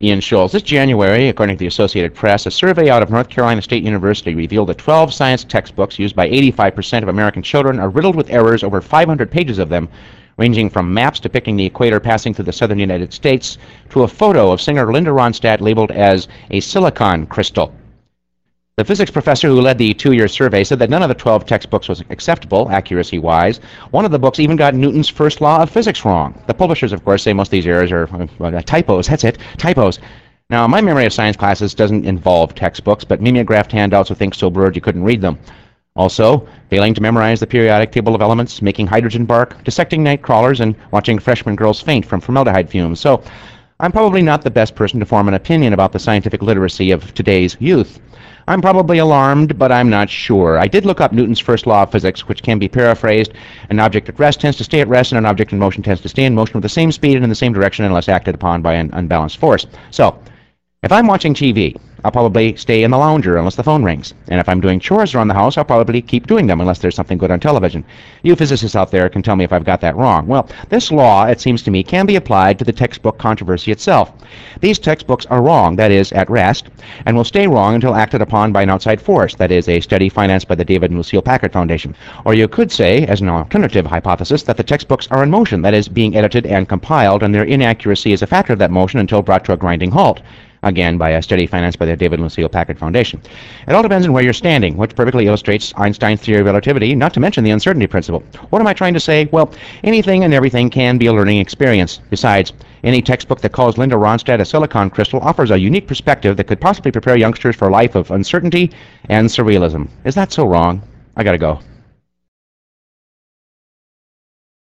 Ian Scholes. This January, according to the Associated Press, a survey out of North Carolina State University revealed that 12 science textbooks used by 85% of American children are riddled with errors, over 500 pages of them, ranging from maps depicting the equator passing through the southern United States to a photo of singer Linda Ronstadt labeled as a silicon crystal. The physics professor who led the 2-year survey said that none of the 12 textbooks was acceptable, accuracy-wise. One of the books even got Newton's first law of physics wrong. The publishers, of course, say most of these errors are typos. That's it, typos. Now, my memory of science classes doesn't involve textbooks, but mimeographed handouts with ink so blurred you couldn't read them. Also, failing to memorize the periodic table of elements, making hydrogen bark, dissecting night crawlers, and watching freshman girls faint from formaldehyde fumes. So, I'm probably not the best person to form an opinion about the scientific literacy of today's youth. I'm probably alarmed, but I'm not sure. I did look up Newton's first law of physics, which can be paraphrased. An object at rest tends to stay at rest, and an object in motion tends to stay in motion with the same speed and in the same direction unless acted upon by an unbalanced force. So, if I'm watching TV, I'll probably stay in the lounger unless the phone rings. And if I'm doing chores around the house, I'll probably keep doing them unless there's something good on television. You physicists out there can tell me if I've got that wrong. Well, this law, it seems to me, can be applied to the textbook controversy itself. These textbooks are wrong, that is, at rest, and will stay wrong until acted upon by an outside force, that is, a study financed by the David and Lucille Packard Foundation. Or you could say, as an alternative hypothesis, that the textbooks are in motion, that is, being edited and compiled, and their inaccuracy is a factor of that motion until brought to a grinding halt. Again, by a study financed by the David and Lucille Packard Foundation. It all depends on where you're standing, which perfectly illustrates Einstein's theory of relativity, not to mention the uncertainty principle. What am I trying to say? Well, anything and everything can be a learning experience. Besides, any textbook that calls Linda Ronstadt a silicon crystal offers a unique perspective that could possibly prepare youngsters for a life of uncertainty and surrealism. Is that so wrong? I gotta go.